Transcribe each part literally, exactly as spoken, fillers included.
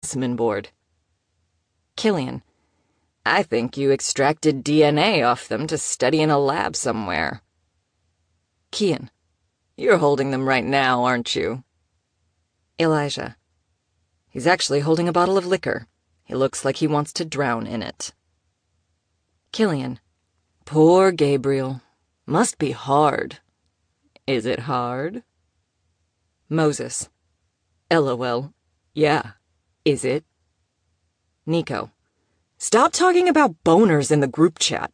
specimen board. Killian. I think you extracted D N A off them to study in a lab somewhere. Kian. You're holding them right now, aren't you? Elijah. He's actually holding a bottle of liquor. He looks like he wants to drown in it. Killian. Poor Gabriel. Must be hard. Is it hard? Moses. LOL. Yeah. Is it? Nico. Stop talking about boners in the group chat.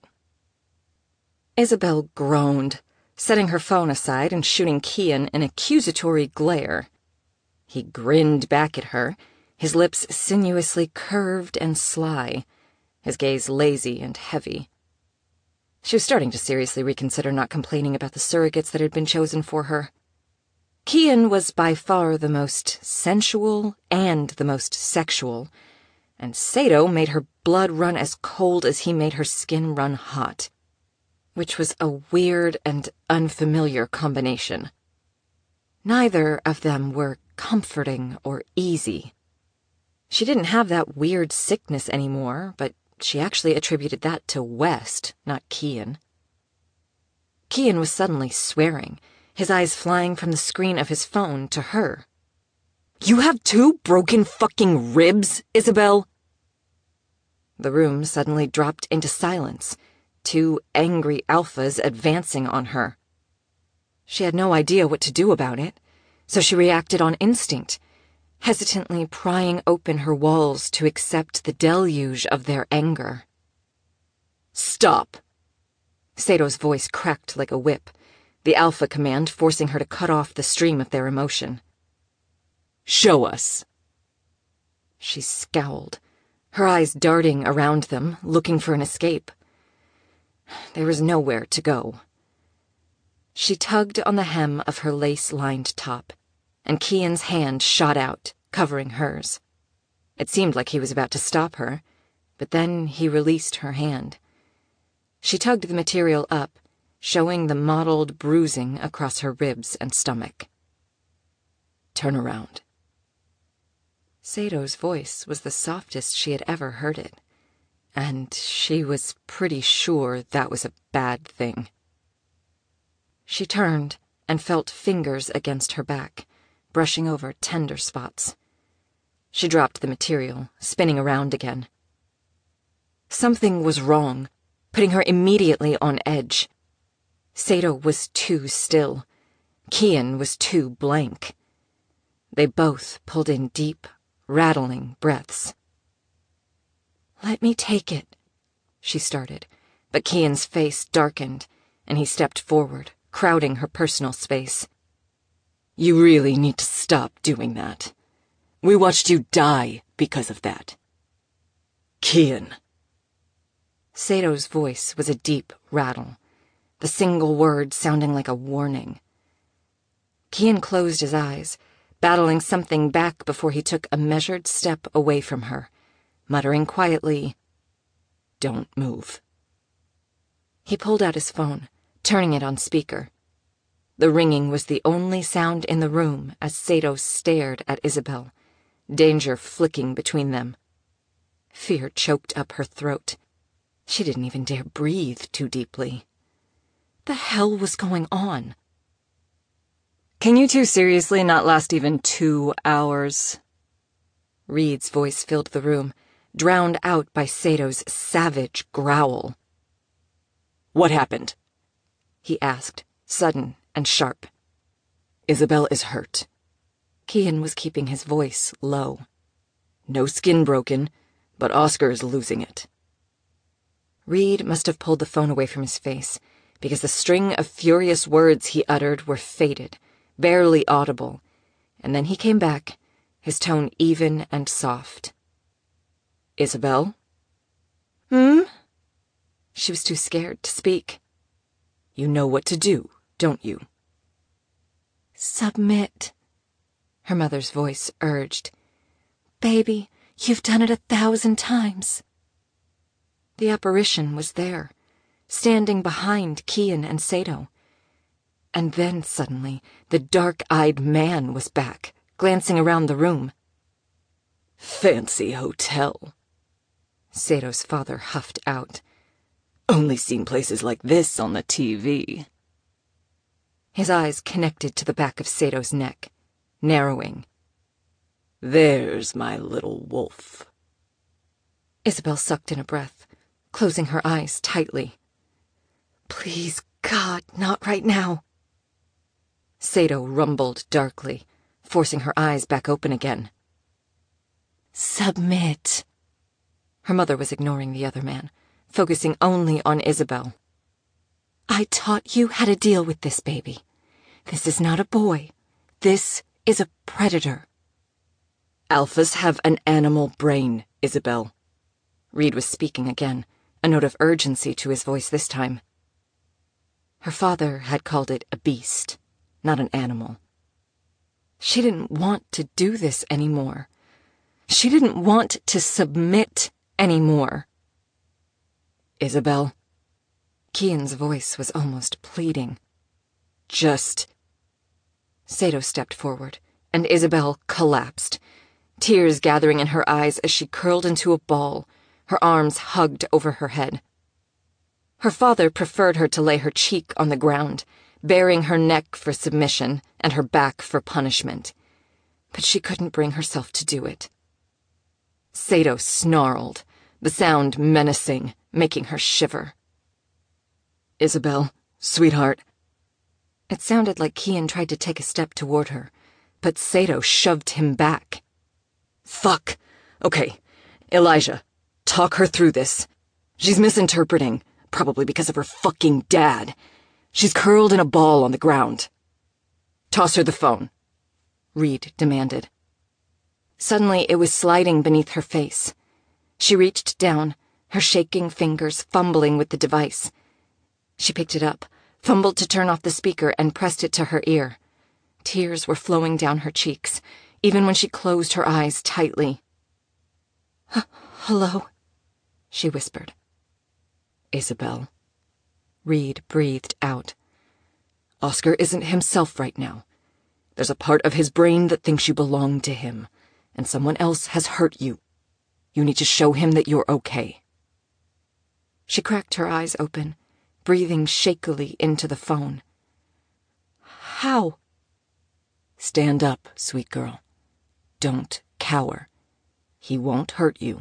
Isabel groaned, setting her phone aside and shooting Kian an accusatory glare. He grinned back at her, his lips sinuously curved and sly, his gaze lazy and heavy. She was starting to seriously reconsider not complaining about the surrogates that had been chosen for her. Kian was by far the most sensual and the most sexual, and Sato made her blood run as cold as he made her skin run hot, which was a weird and unfamiliar combination. Neither of them were comforting or easy. She didn't have that weird sickness anymore, but she actually attributed that to West, not Kian. Kian was suddenly swearing, his eyes flying from the screen of his phone to her. You have two broken fucking ribs, Isabel? The room suddenly dropped into silence, two angry alphas advancing on her. She had no idea what to do about it, so she reacted on instinct, hesitantly prying open her walls to accept the deluge of their anger. Stop! Sato's voice cracked like a whip, the alpha command forcing her to cut off the stream of their emotion. Show us. She scowled, her eyes darting around them, looking for an escape. There was nowhere to go. She tugged on the hem of her lace-lined top, and Kian's hand shot out, covering hers. It seemed like he was about to stop her, but then he released her hand. She tugged the material up, showing the mottled bruising across her ribs and stomach. Turn around. Sato's voice was the softest she had ever heard it, and she was pretty sure that was a bad thing. She turned and felt fingers against her back, brushing over tender spots. She dropped the material, spinning around again. Something was wrong, putting her immediately on edge. Sato was too still. Kian was too blank. They both pulled in deep, rattling breaths. Let me take it, she started, but Kian's face darkened, and he stepped forward, crowding her personal space. You really need to stop doing that. We watched you die because of that. Kian. Sato's voice was a deep rattle, the single word sounding like a warning. Kian closed his eyes, battling something back before he took a measured step away from her, muttering quietly, Don't move. He pulled out his phone, turning it on speaker. The ringing was the only sound in the room as Sato stared at Isabel, danger flicking between them. Fear choked up her throat. She didn't even dare breathe too deeply. The hell was going on? Can you two seriously not last even two hours? Reed's voice filled the room, drowned out by Sato's savage growl. What happened? He asked, sudden and sharp. Isabel is hurt. Kian was keeping his voice low. No skin broken, but Oscar is losing it. Reed must have pulled the phone away from his face, because the string of furious words he uttered were faded, barely audible, and then he came back, his tone even and soft. Isabel? Hmm? She was too scared to speak. You know what to do, don't you? Submit, her mother's voice urged. Baby, you've done it a thousand times. The apparition was there, standing behind Kian and Sato. And then, suddenly, the dark-eyed man was back, glancing around the room. Fancy hotel, Sato's father huffed out. Only seen places like this on the T V. His eyes connected to the back of Sato's neck, narrowing. There's my little wolf. Isabel sucked in a breath, closing her eyes tightly. Please, God, not right now. Sato rumbled darkly, forcing her eyes back open again. Submit. Her mother was ignoring the other man, focusing only on Isabel. I taught you how to deal with this baby. This is not a boy. This is a predator. Alphas have an animal brain, Isabel. Reed was speaking again, a note of urgency to his voice this time. Her father had called it a beast, not an animal. She didn't want to do this anymore. She didn't want to submit anymore. Isabel? Kian's voice was almost pleading. Just... Sato stepped forward, and Isabel collapsed, tears gathering in her eyes as she curled into a ball, her arms hugged over her head. Her father preferred her to lay her cheek on the ground, baring her neck for submission and her back for punishment. But she couldn't bring herself to do it. Sato snarled, the sound menacing, making her shiver. Isabel, sweetheart. It sounded like Kian tried to take a step toward her, but Sato shoved him back. Fuck. Okay, Elijah, talk her through this. She's misinterpreting, probably because of her fucking dad. She's curled in a ball on the ground. Toss her the phone, Reed demanded. Suddenly it was sliding beneath her face. She reached down, her shaking fingers fumbling with the device. She picked it up, fumbled to turn off the speaker, and pressed it to her ear. Tears were flowing down her cheeks, even when she closed her eyes tightly. Hello, she whispered. Isabel. Reed breathed out. Oscar isn't himself right now. There's a part of his brain that thinks you belong to him, and someone else has hurt you. You need to show him that you're okay. She cracked her eyes open, breathing shakily into the phone. How? Stand up, sweet girl. Don't cower. He won't hurt you.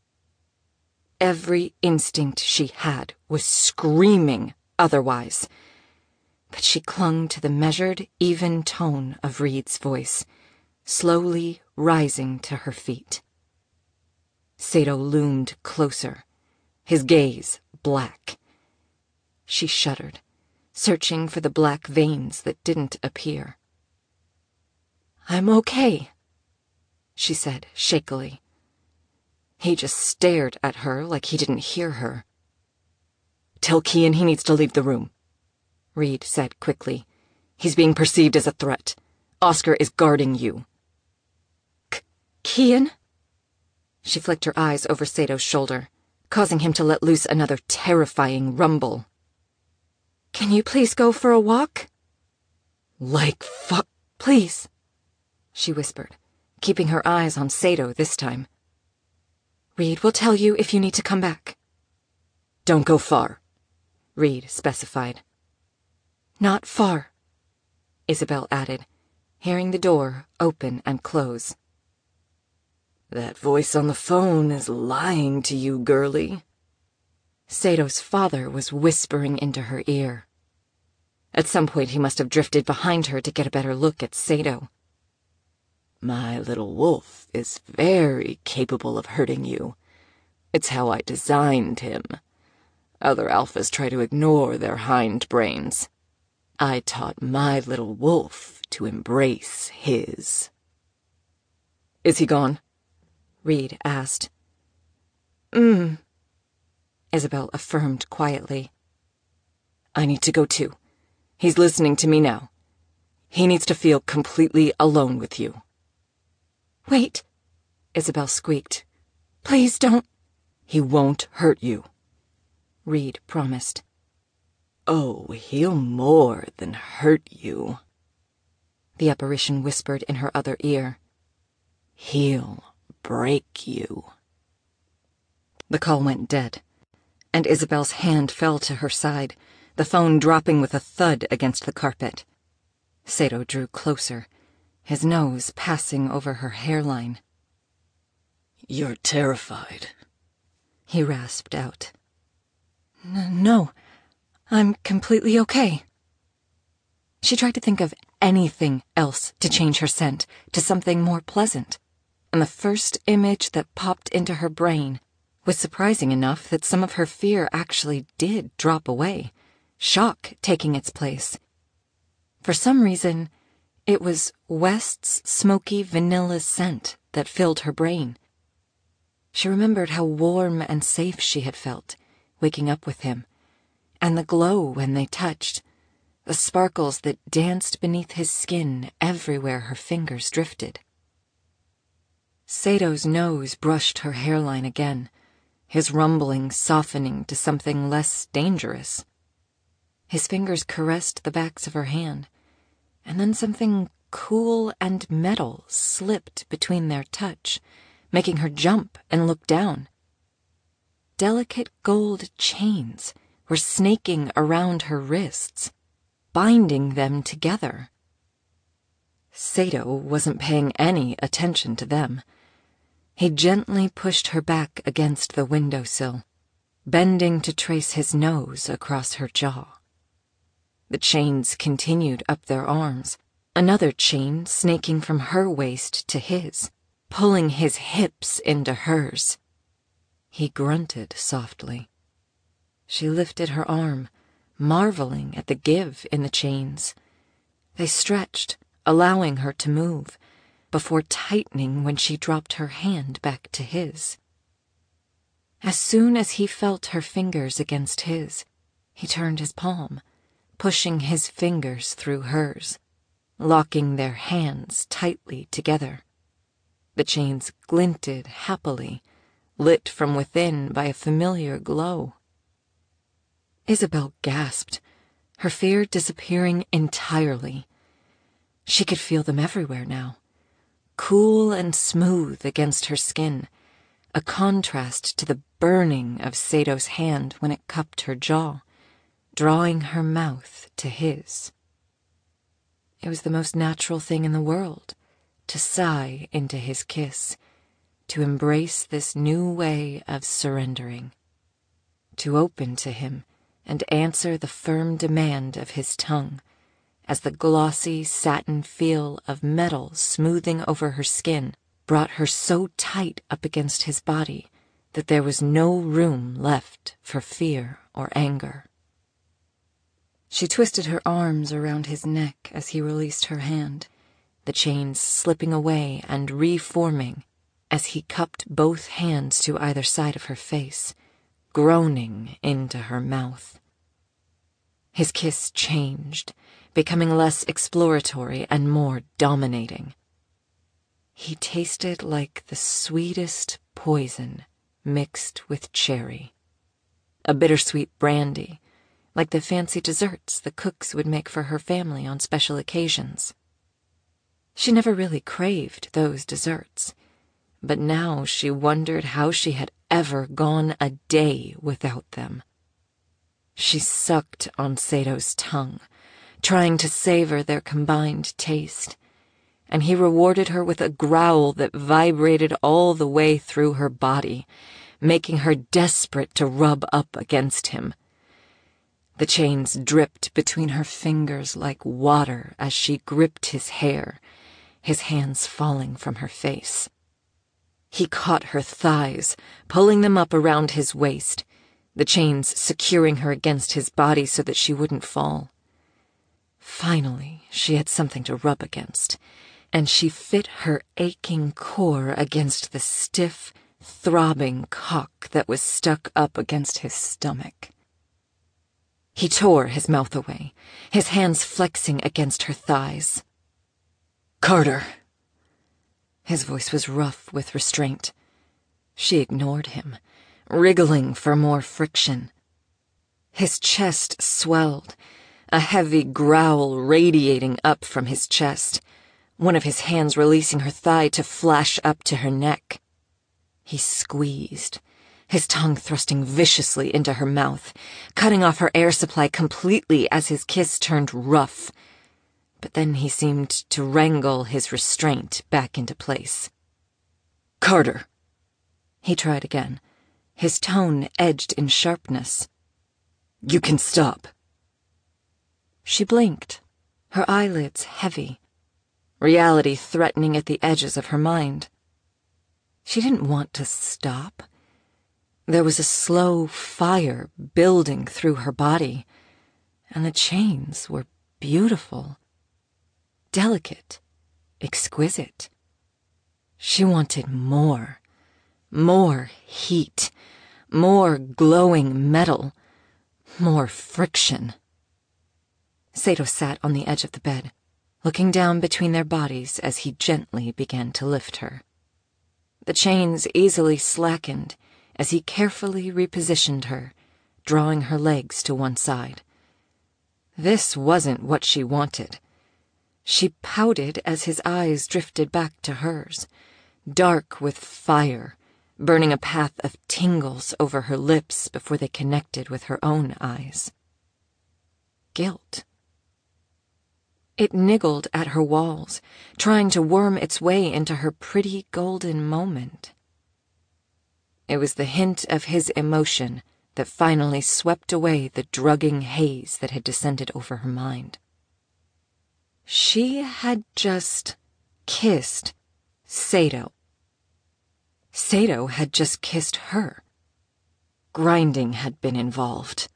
Every instinct she had was screaming otherwise, but she clung to the measured, even tone of Reed's voice, slowly rising to her feet. Sato loomed closer, his gaze black. She shuddered, searching for the black veins that didn't appear. I'm okay, she said shakily. He just stared at her like he didn't hear her. Tell Kian he needs to leave the room, Reed said quickly. He's being perceived as a threat. Oscar is guarding you. K- Kian? She flicked her eyes over Sato's shoulder, causing him to let loose another terrifying rumble. Can you please go for a walk? Like fuck, please, she whispered, keeping her eyes on Sato this time. Reed will tell you if you need to come back. Don't go far, Reed specified. Not far, Isabel added, hearing the door open and close. That voice on the phone is lying to you, girlie. Sato's father was whispering into her ear. At some point he must have drifted behind her to get a better look at Sato. My little wolf is very capable of hurting you. It's how I designed him. Other alphas try to ignore their hind brains. I taught my little wolf to embrace his. Is he gone? Reed asked. Mm, Isabel affirmed quietly. I need to go too. He's listening to me now. He needs to feel completely alone with you. Wait, Isabel squeaked. Please don't. He won't hurt you, Reed promised. Oh, he'll more than hurt you, the apparition whispered in her other ear. He'll break you." The call went dead, and Isabel's hand fell to her side, the phone dropping with a thud against the carpet. Sato drew closer, his nose passing over her hairline. "You're terrified," he rasped out. N- no, I'm completely okay. She tried to think of anything else to change her scent to something more pleasant, and the first image that popped into her brain was surprising enough that some of her fear actually did drop away, shock taking its place. For some reason, it was West's smoky vanilla scent that filled her brain. She remembered how warm and safe she had felt, waking up with him, and the glow when they touched, the sparkles that danced beneath his skin everywhere her fingers drifted. Sato's nose brushed her hairline again, his rumbling softening to something less dangerous. His fingers caressed the backs of her hand, and then something cool and metal slipped between their touch, making her jump and look down. Delicate gold chains were snaking around her wrists, binding them together. Sato wasn't paying any attention to them. He gently pushed her back against the windowsill, bending to trace his nose across her jaw. The chains continued up their arms, another chain snaking from her waist to his, pulling his hips into hers. He grunted softly. She lifted her arm, marveling at the give in the chains. They stretched, allowing her to move, before tightening when she dropped her hand back to his. As soon as he felt her fingers against his, he turned his palm, pushing his fingers through hers, locking their hands tightly together. The chains glinted happily, lit from within by a familiar glow. Isabel gasped, her fear disappearing entirely. She could feel them everywhere now, cool and smooth against her skin, a contrast to the burning of Sato's hand when it cupped her jaw, drawing her mouth to his. It was the most natural thing in the world to sigh into his kiss, to embrace this new way of surrendering, to open to him and answer the firm demand of his tongue, as the glossy satin feel of metal smoothing over her skin brought her so tight up against his body that there was no room left for fear or anger. She twisted her arms around his neck as he released her hand, the chains slipping away and reforming as he cupped both hands to either side of her face, groaning into her mouth. His kiss changed, becoming less exploratory and more dominating. He tasted like the sweetest poison mixed with cherry, a bittersweet brandy, like the fancy desserts the cooks would make for her family on special occasions. She never really craved those desserts, but now she wondered how she had ever gone a day without them. She sucked on Sato's tongue, trying to savor their combined taste, and he rewarded her with a growl that vibrated all the way through her body, making her desperate to rub up against him. The chains dripped between her fingers like water as she gripped his hair, his hands falling from her face. He caught her thighs, pulling them up around his waist, the chains securing her against his body so that she wouldn't fall. Finally, she had something to rub against, and she fit her aching core against the stiff, throbbing cock that was stuck up against his stomach. He tore his mouth away, his hands flexing against her thighs. "Carter!" His voice was rough with restraint. She ignored him, wriggling for more friction. His chest swelled, a heavy growl radiating up from his chest, one of his hands releasing her thigh to flash up to her neck. He squeezed, his tongue thrusting viciously into her mouth, cutting off her air supply completely as his kiss turned rough. But then he seemed to wrangle his restraint back into place. "Carter!" He tried again, his tone edged in sharpness. "You can stop." She blinked, her eyelids heavy, reality threatening at the edges of her mind. She didn't want to stop. There was a slow fire building through her body, and the chains were beautiful, delicate, exquisite. She wanted more, more heat, more glowing metal, more friction. Sato sat on the edge of the bed, looking down between their bodies as he gently began to lift her. The chains easily slackened as he carefully repositioned her, drawing her legs to one side. This wasn't what she wanted. She pouted as his eyes drifted back to hers, dark with fire, burning a path of tingles over her lips before they connected with her own eyes. Guilt. It niggled at her walls, trying to worm its way into her pretty golden moment. It was the hint of his emotion that finally swept away the drugging haze that had descended over her mind. She had just kissed Sato. Sato had just kissed her. Grinding had been involved.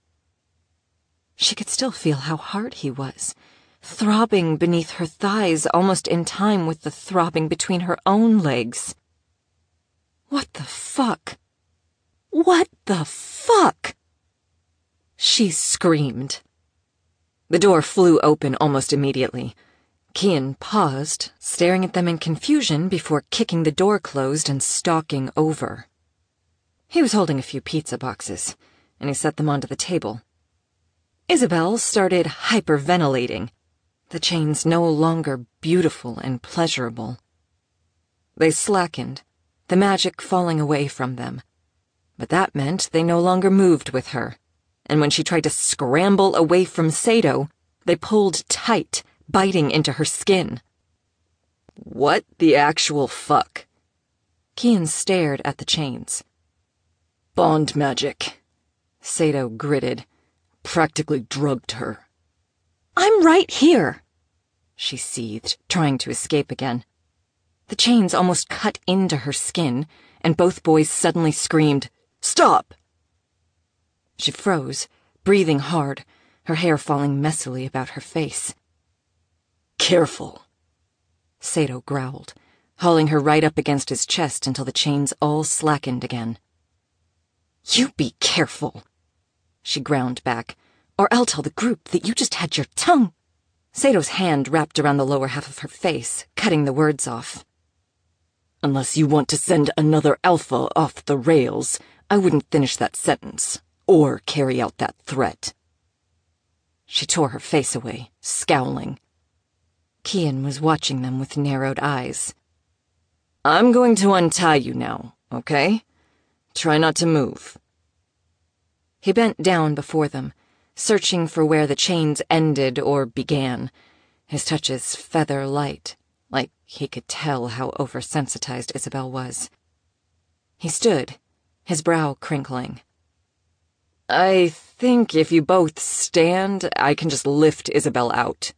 She could still feel how hard he was, throbbing beneath her thighs almost in time with the throbbing between her own legs. What the fuck? What the fuck? She screamed. The door flew open almost immediately. Kian paused, staring at them in confusion before kicking the door closed and stalking over. He was holding a few pizza boxes, and he set them onto the table. Isabel started hyperventilating, the chains no longer beautiful and pleasurable. They slackened, the magic falling away from them. But that meant they no longer moved with her, and when she tried to scramble away from Sato, they pulled tight, biting into her skin. "What the actual fuck?" Kian stared at the chains. "Bond magic," Sato gritted. "Practically drugged her." "I'm right here," she seethed, trying to escape again. The chains almost cut into her skin, and both boys suddenly screamed, "Stop!" She froze, breathing hard, her hair falling messily about her face. "Careful," Sato growled, hauling her right up against his chest until the chains all slackened again. "You be careful," she ground back, "or I'll tell the group that you just had your tongue." Sato's hand wrapped around the lower half of her face, cutting the words off. "Unless you want to send another alpha off the rails, I wouldn't finish that sentence, or carry out that threat." She tore her face away, scowling. Kian was watching them with narrowed eyes. "I'm going to untie you now, okay? Try not to move." He bent down before them, searching for where the chains ended or began, his touches feather light, like he could tell how oversensitized Isabel was. He stood, his brow crinkling. "I think if you both stand, I can just lift Isabel out."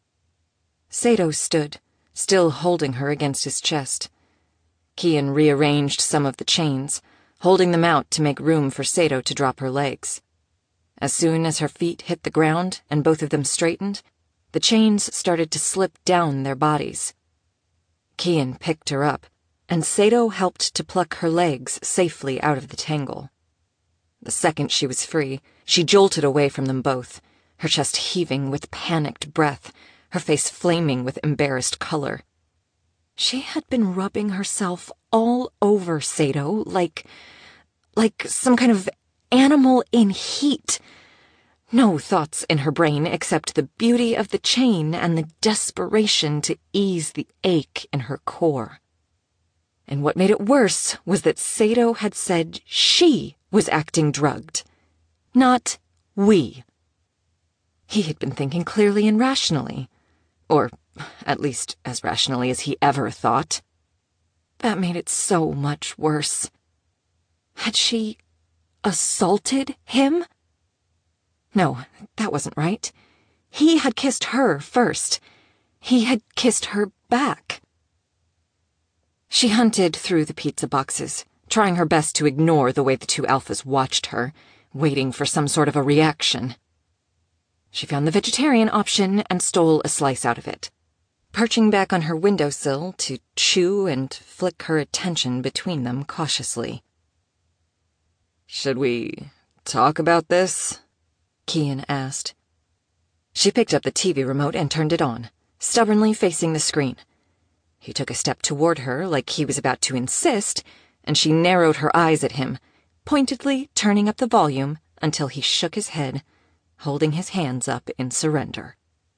Sato stood, still holding her against his chest. Kian rearranged some of the chains, holding them out to make room for Sato to drop her legs. As soon as her feet hit the ground and both of them straightened, the chains started to slip down their bodies. Kian picked her up, and Sato helped to pluck her legs safely out of the tangle. The second she was free, she jolted away from them both, her chest heaving with panicked breath, her face flaming with embarrassed color. She had been rubbing herself all over Sato like, like some kind of animal in heat. No thoughts in her brain except the beauty of the chain and the desperation to ease the ache in her core. And what made it worse was that Sato had said she was acting drugged, not we. He had been thinking clearly and rationally, or at least as rationally as he ever thought. That made it so much worse. Had she assaulted him? No, that wasn't right. He had kissed her first. He had kissed her back. She hunted through the pizza boxes, trying her best to ignore the way the two alphas watched her, waiting for some sort of a reaction. She found the vegetarian option and stole a slice out of it, perching back on her windowsill to chew and flick her attention between them cautiously. "Should we talk about this?" Kian asked. She picked up the T V remote and turned it on, stubbornly facing the screen. He took a step toward her like he was about to insist, and she narrowed her eyes at him, pointedly turning up the volume until he shook his head, holding his hands up in surrender.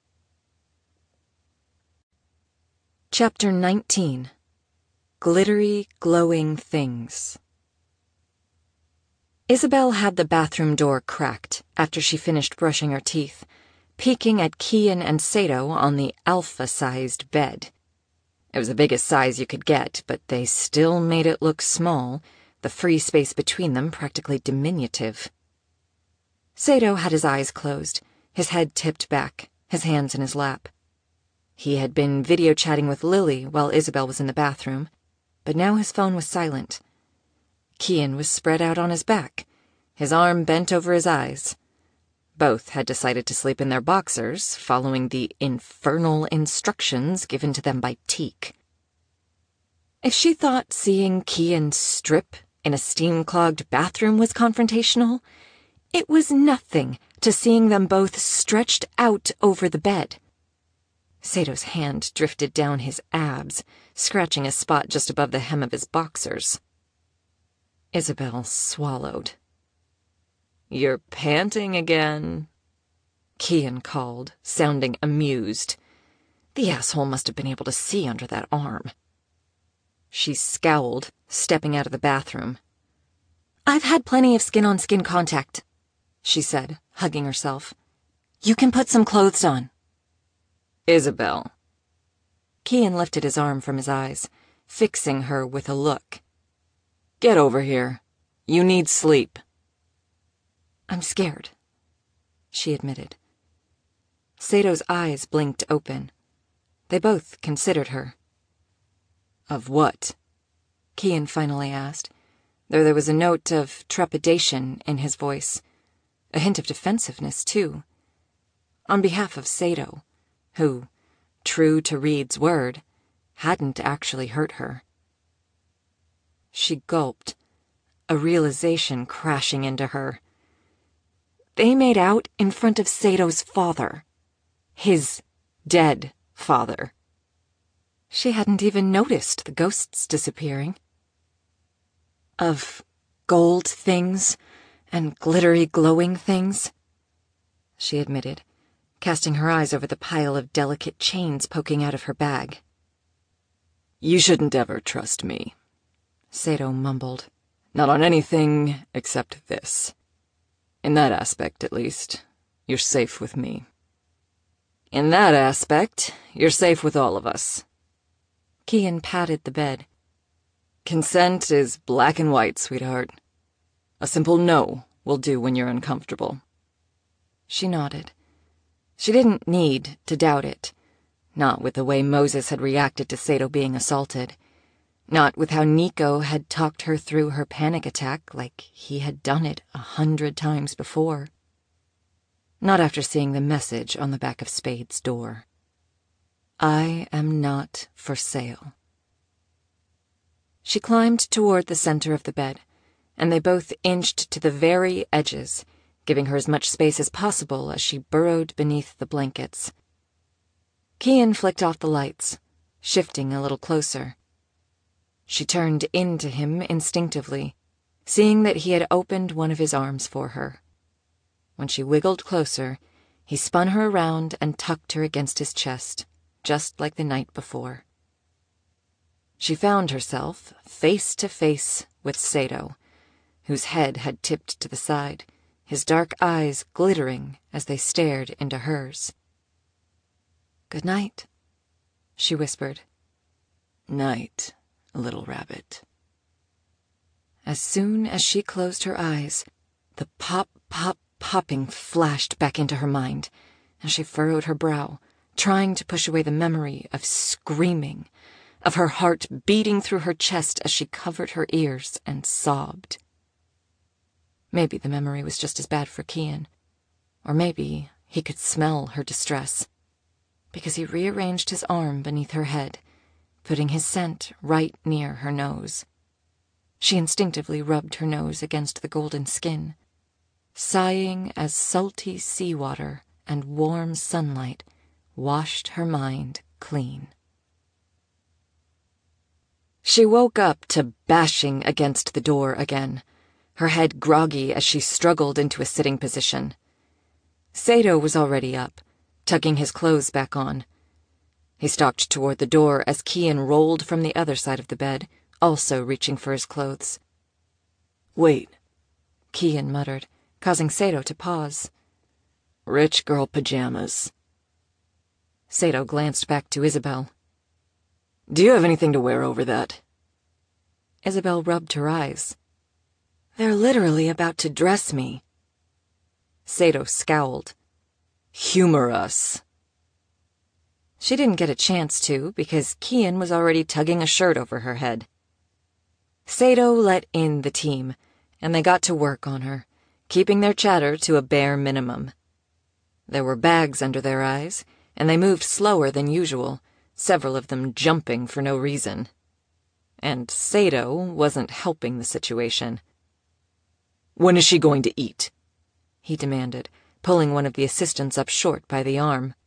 Chapter nineteen. Glittery, Glowing Things. Isabel had the bathroom door cracked after she finished brushing her teeth, peeking at Kian and Sato on the alpha-sized bed. It was the biggest size you could get, but they still made it look small, the free space between them practically diminutive. Sato had his eyes closed, his head tipped back, his hands in his lap. He had been video chatting with Lily while Isabel was in the bathroom, but now his phone was silent. Kian was spread out on his back, his arm bent over his eyes. Both had decided to sleep in their boxers, following the infernal instructions given to them by Teak. If she thought seeing Kian strip in a steam-clogged bathroom was confrontational, it was nothing to seeing them both stretched out over the bed. Sato's hand drifted down his abs, scratching a spot just above the hem of his boxers. Isabel swallowed. "You're panting again," Kian called, sounding amused. The asshole must have been able to see under that arm. She scowled, stepping out of the bathroom. "I've had plenty of skin-on-skin contact," she said, hugging herself. "You can put some clothes on." "Isabel." Kian lifted his arm from his eyes, fixing her with a look. "Get over here. You need sleep." "I'm scared," she admitted. Sato's eyes blinked open. They both considered her. "Of what?" Kian finally asked, though there was a note of trepidation in his voice, a hint of defensiveness, too. On behalf of Sato, who, true to Reed's word, hadn't actually hurt her. She gulped, a realization crashing into her. They made out in front of Sato's father. His dead father. She hadn't even noticed the ghosts disappearing. Of gold things and glittery, glowing things, she admitted, casting her eyes over the pile of delicate chains poking out of her bag. "You shouldn't ever trust me," Sato mumbled. "Not on anything except this. In that aspect, at least, you're safe with me. In that aspect, you're safe with all of us." Kian patted the bed. "Consent is black and white, sweetheart. A simple no will do when you're uncomfortable." She nodded. She didn't need to doubt it. Not with the way Moses had reacted to Sato being assaulted. Not with how Nico had talked her through her panic attack like he had done it a hundred times before. Not after seeing the message on the back of Spade's door. "I am not for sale." She climbed toward the center of the bed, and they both inched to the very edges, giving her as much space as possible as she burrowed beneath the blankets. Kian flicked off the lights, shifting a little closer. She turned into him instinctively, seeing that he had opened one of his arms for her. When she wiggled closer, he spun her around and tucked her against his chest, just like the night before. She found herself face to face with Sato, whose head had tipped to the side, his dark eyes glittering as they stared into hers. "Good night," she whispered. "Night, little rabbit." As soon as she closed her eyes, the pop, pop, popping flashed back into her mind, and she furrowed her brow, trying to push away the memory of screaming, of her heart beating through her chest as she covered her ears and sobbed. Maybe the memory was just as bad for Kian, or maybe he could smell her distress, because he rearranged his arm beneath her head, putting his scent right near her nose. She instinctively rubbed her nose against the golden skin, sighing as salty seawater and warm sunlight washed her mind clean. She woke up to bashing against the door again, her head groggy as she struggled into a sitting position. Sato was already up, tucking his clothes back on. He stalked toward the door as Kian rolled from the other side of the bed, also reaching for his clothes. "Wait," Kian muttered, causing Sato to pause. "Rich girl pajamas." Sato glanced back to Isabel. "Do you have anything to wear over that?" Isabel rubbed her eyes. "They're literally about to dress me." Sato scowled. "Humor us." She didn't get a chance to because Kian was already tugging a shirt over her head. Sato let in the team, and they got to work on her, keeping their chatter to a bare minimum. There were bags under their eyes, and they moved slower than usual, several of them jumping for no reason. And Sato wasn't helping the situation. "When is she going to eat?" he demanded, pulling one of the assistants up short by the arm.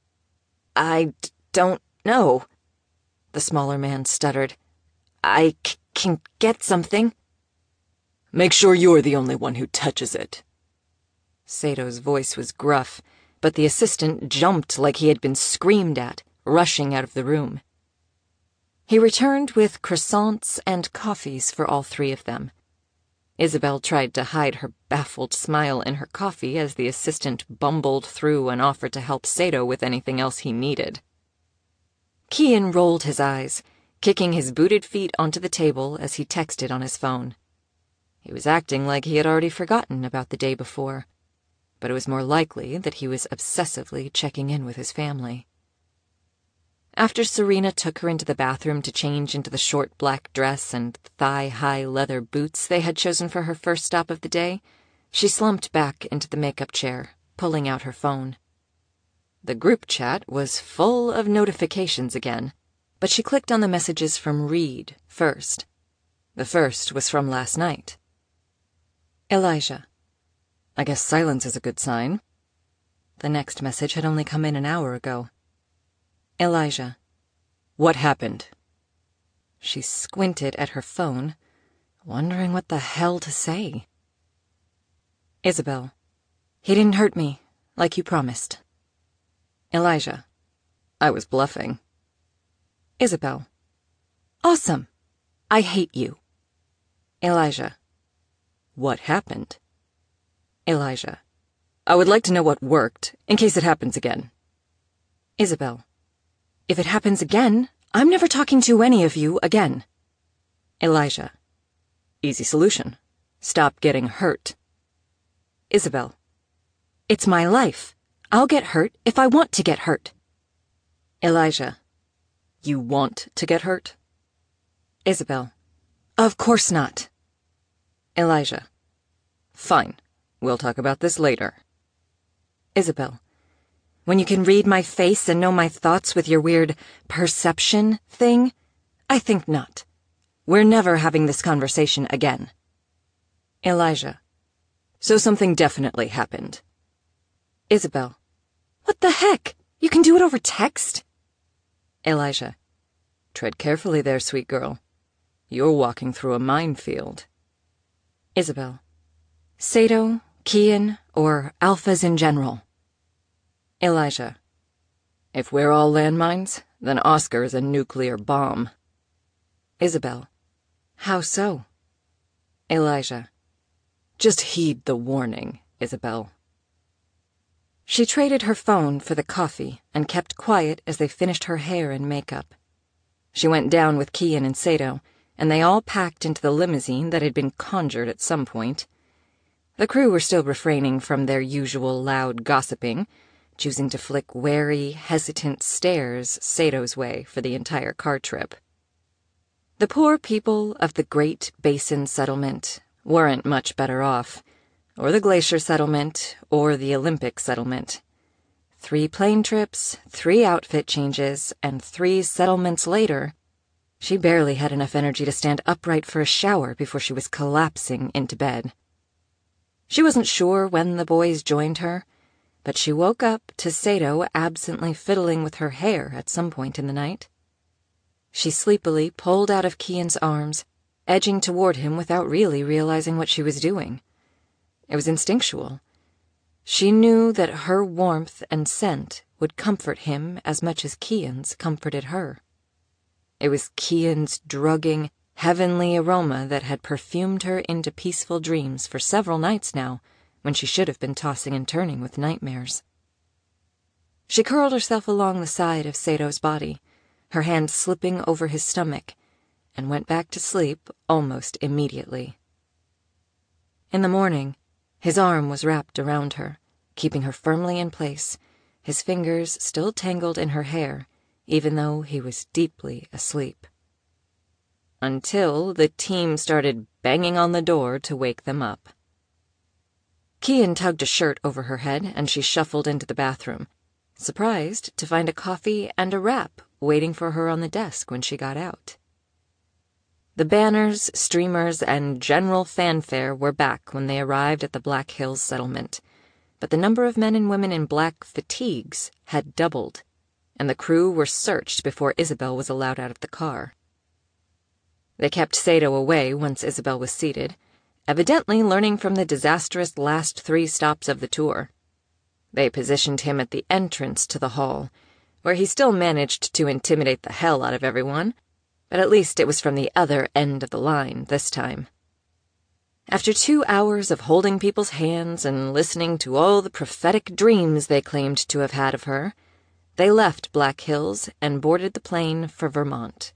I d don't know," the smaller man stuttered. "I c can get something." "Make sure you're the only one who touches it." Sato's voice was gruff, but the assistant jumped like he had been screamed at, rushing out of the room. He returned with croissants and coffees for all three of them. Isabel tried to hide her baffled smile in her coffee as the assistant bumbled through and offered to help Sato with anything else he needed. Kian rolled his eyes, kicking his booted feet onto the table as he texted on his phone. He was acting like he had already forgotten about the day before, but it was more likely that he was obsessively checking in with his family. After Serena took her into the bathroom to change into the short black dress and thigh-high leather boots they had chosen for her first stop of the day, she slumped back into the makeup chair, pulling out her phone. The group chat was full of notifications again, but she clicked on the messages from Reed first. The first was from last night. Elijah. I guess silence is a good sign. The next message had only come in an hour ago. Elijah. What happened? She squinted at her phone, wondering what the hell to say. Isabel. He didn't hurt me, like you promised. Elijah. I was bluffing. Isabel. Awesome. I hate you. Elijah. What happened? Elijah. I would like to know what worked, in case it happens again. Isabel. If it happens again, I'm never talking to any of you again. Elijah. Easy solution. Stop getting hurt. Isabel. It's my life. I'll get hurt if I want to get hurt. Elijah. You want to get hurt? Isabel. Of course not. Elijah. Fine. We'll talk about this later. Isabel. When you can read my face and know my thoughts with your weird perception thing? I think not. We're never having this conversation again. Elijah. So something definitely happened. Isabel. What the heck? You can do it over text? Elijah. Tread carefully there, sweet girl. You're walking through a minefield. Isabel. Sato, Kian, or alphas in general? Elijah. If we're all landmines, then Oscar is a nuclear bomb. Isabel. How so? Elijah. Just heed the warning, Isabel. She traded her phone for the coffee and kept quiet as they finished her hair and makeup. She went down with Kian and Sato, and they all packed into the limousine that had been conjured at some point. The crew were still refraining from their usual loud gossiping, choosing to flick wary, hesitant stares Sato's way for the entire car trip. The poor people of the Great Basin Settlement weren't much better off, or the Glacier Settlement, or the Olympic Settlement. Three plane trips, three outfit changes, and three settlements later, she barely had enough energy to stand upright for a shower before she was collapsing into bed. She wasn't sure when the boys joined her, but she woke up to Sato absently fiddling with her hair at some point in the night. She sleepily pulled out of Kian's arms, edging toward him without really realizing what she was doing. It was instinctual. She knew that her warmth and scent would comfort him as much as Kian's comforted her. It was Kian's drugging, heavenly aroma that had perfumed her into peaceful dreams for several nights now, when she should have been tossing and turning with nightmares. She curled herself along the side of Sato's body, her hand slipping over his stomach, and went back to sleep almost immediately. In the morning, his arm was wrapped around her, keeping her firmly in place, his fingers still tangled in her hair, even though he was deeply asleep. Until the team started banging on the door to wake them up. Kian tugged a shirt over her head, and she shuffled into the bathroom, surprised to find a coffee and a wrap waiting for her on the desk when she got out. The banners, streamers, and general fanfare were back when they arrived at the Black Hills settlement, but the number of men and women in black fatigues had doubled, and the crew were searched before Isabel was allowed out of the car. They kept Sato away once Isabel was seated, evidently learning from the disastrous last three stops of the tour. They positioned him at the entrance to the hall, where he still managed to intimidate the hell out of everyone, but at least it was from the other end of the line this time. After two hours of holding people's hands and listening to all the prophetic dreams they claimed to have had of her, they left Black Hills and boarded the plane for Vermont.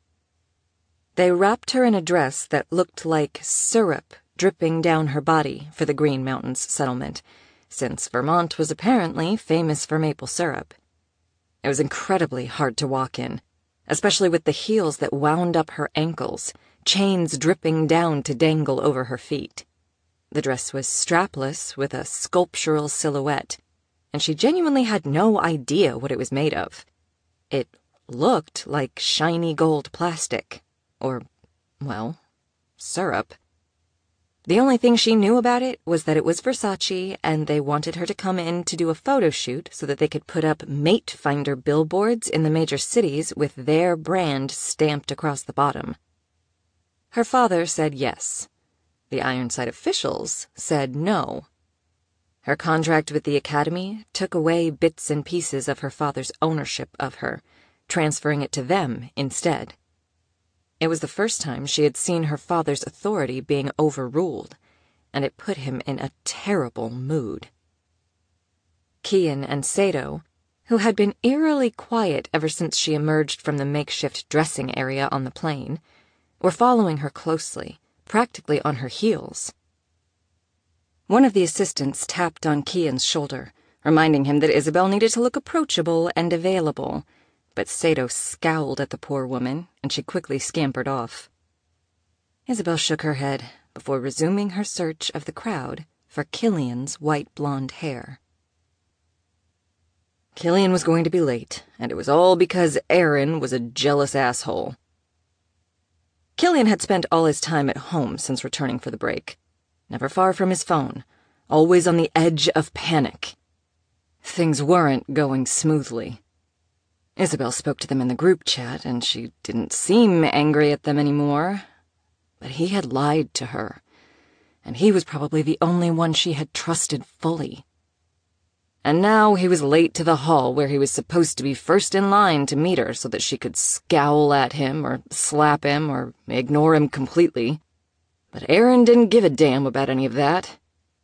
They wrapped her in a dress that looked like syrup dripping down her body for the Green Mountains settlement, since Vermont was apparently famous for maple syrup. It was incredibly hard to walk in, especially with the heels that wound up her ankles, chains dripping down to dangle over her feet. The dress was strapless with a sculptural silhouette, and she genuinely had no idea what it was made of. It looked like shiny gold plastic, or, well, syrup. The only thing she knew about it was that it was Versace, and they wanted her to come in to do a photo shoot so that they could put up mate finder billboards in the major cities with their brand stamped across the bottom. Her father said yes. The Ironside officials said no. Her contract with the Academy took away bits and pieces of her father's ownership of her, transferring it to them instead. It was the first time she had seen her father's authority being overruled, and it put him in a terrible mood. Kian and Sato, who had been eerily quiet ever since she emerged from the makeshift dressing area on the plane, were following her closely, practically on her heels. One of the assistants tapped on Kian's shoulder, reminding him that Isabel needed to look approachable and available, but Sato scowled at the poor woman, and she quickly scampered off. Isabel shook her head before resuming her search of the crowd for Killian's white blonde hair. Killian was going to be late, and it was all because Aaron was a jealous asshole. Killian had spent all his time at home since returning for the break, never far from his phone, always on the edge of panic. Things weren't going smoothly. Isabel spoke to them in the group chat, and she didn't seem angry at them anymore. But he had lied to her, and he was probably the only one she had trusted fully. And now he was late to the hall where he was supposed to be first in line to meet her so that she could scowl at him or slap him or ignore him completely. But Aaron didn't give a damn about any of that.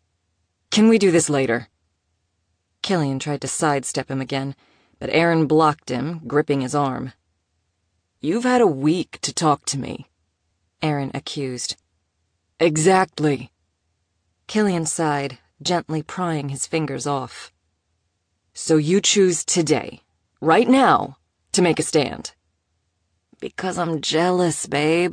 "Can we do this later?" Killian tried to sidestep him again, but Aaron blocked him, gripping his arm. "You've had a week to talk to me," Aaron accused. "Exactly." Killian sighed, gently prying his fingers off. "So you choose today, right now, to make a stand." "Because I'm jealous, babe."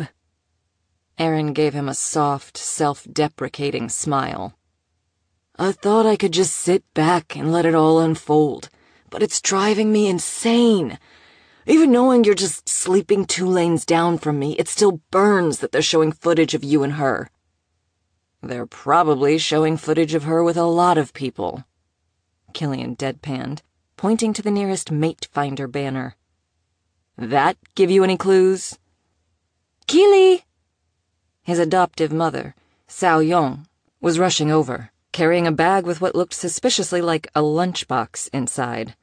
Aaron gave him a soft, self-deprecating smile. "I thought I could just sit back and let it all unfold, but it's driving me insane. Even knowing you're just sleeping two lanes down from me, it still burns that they're showing footage of you and her." "They're probably showing footage of her with a lot of people," Killian deadpanned, pointing to the nearest mate finder banner. "That give you any clues?" "Keely!" His adoptive mother, Sao Yong, was rushing over, carrying a bag with what looked suspiciously like a lunchbox inside.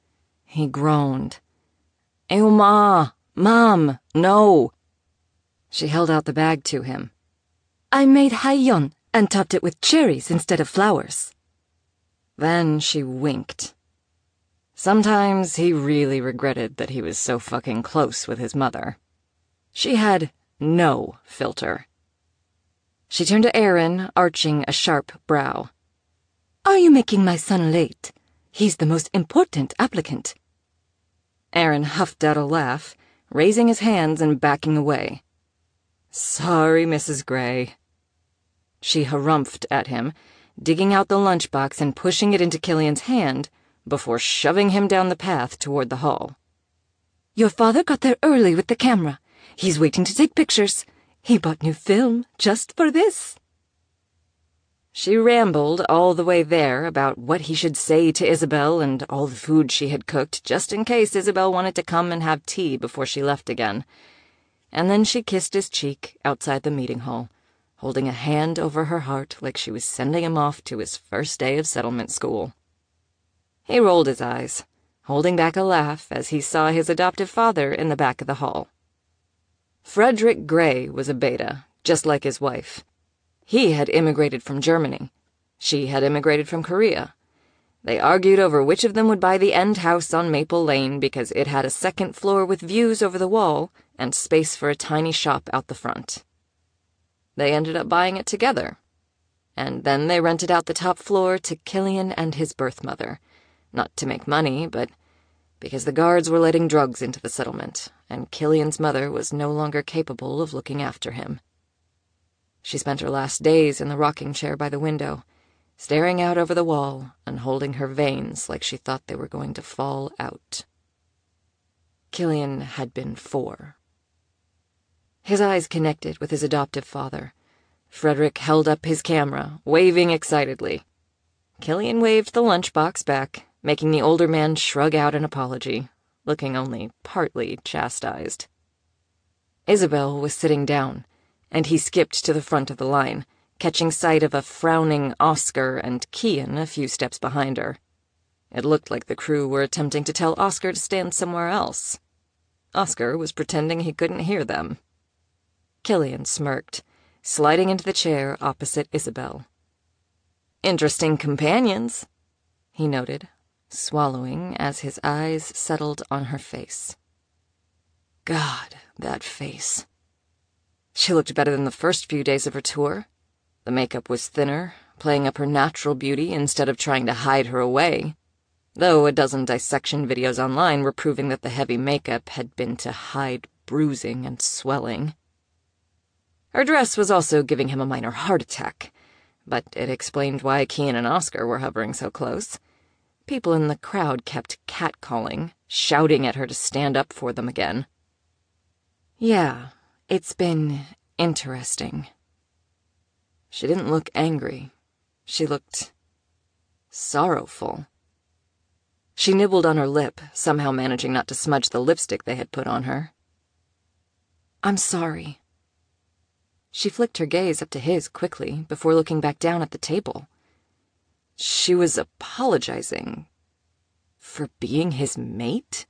He groaned. "Ew, Ma! Mom! No!" She held out the bag to him. "I made haeyeon and topped it with cherries instead of flowers." Then she winked. Sometimes he really regretted that he was so fucking close with his mother. She had no filter. She turned to Aaron, arching a sharp brow. "Are you making my son late? He's the most important applicant." Aaron huffed out a laugh, raising his hands and backing away. "Sorry, Missus Gray." She harumphed at him, digging out the lunchbox and pushing it into Killian's hand before shoving him down the path toward the hall. "Your father got there early with the camera. He's waiting to take pictures. He bought new film just for this." She rambled all the way there about what he should say to Isabel and all the food she had cooked, just in case Isabel wanted to come and have tea before she left again. And then she kissed his cheek outside the meeting hall, holding a hand over her heart like she was sending him off to his first day of settlement school. He rolled his eyes, holding back a laugh as he saw his adoptive father in the back of the hall. Frederick Gray was a beta, just like his wife. He had immigrated from Germany. She had immigrated from Korea. They argued over which of them would buy the end house on Maple Lane because it had a second floor with views over the wall and space for a tiny shop out the front. They ended up buying it together. And then they rented out the top floor to Killian and his birth mother, not to make money, but because the guards were letting drugs into the settlement, and Killian's mother was no longer capable of looking after him. She spent her last days in the rocking chair by the window, staring out over the wall and holding her veins like she thought they were going to fall out. Killian had been four. His eyes connected with his adoptive father. Frederick held up his camera, waving excitedly. Killian waved the lunchbox back, making the older man shrug out an apology, looking only partly chastised. Isabel was sitting down, and he skipped to the front of the line, catching sight of a frowning Oscar and Kian a few steps behind her. It looked like the crew were attempting to tell Oscar to stand somewhere else. Oscar was pretending he couldn't hear them. Killian smirked, sliding into the chair opposite Isabel. "Interesting companions," he noted, swallowing as his eyes settled on her face. God, that face. She looked better than the first few days of her tour. The makeup was thinner, playing up her natural beauty instead of trying to hide her away, though a dozen dissection videos online were proving that the heavy makeup had been to hide bruising and swelling. Her dress was also giving him a minor heart attack, but it explained why Kian and Oscar were hovering so close. People in the crowd kept catcalling, shouting at her to stand up for them again. Yeah, it's been interesting. She didn't look angry. She looked sorrowful. She nibbled on her lip, somehow managing not to smudge the lipstick they had put on her. "I'm sorry." She flicked her gaze up to his quickly before looking back down at the table. She was apologizing for being his mate?